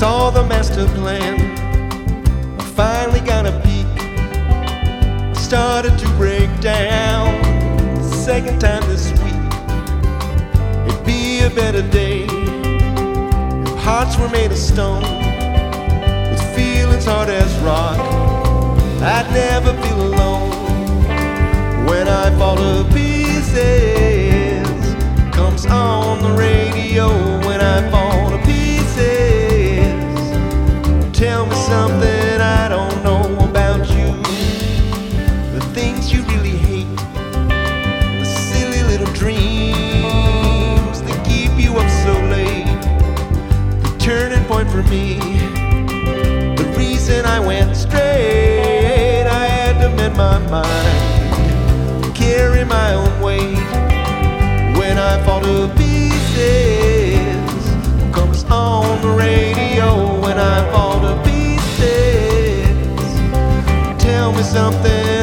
saw the master plan. I finally got a peek. I started to break down. Second time this week, it'd be a better day if hearts were made of stone, with feelings hard as rock. I'd never feel alone when I fall to pieces. Comes on the radio when I fall to pieces. Tell me something I don't know about you, the things you really hate, the silly little dreams that keep you up so late. The turning point for me, the reason I went straight, I had to mend my mind, carry my own weight. When I fall to pieces, comes on the radio when I fall to pieces. Tell me something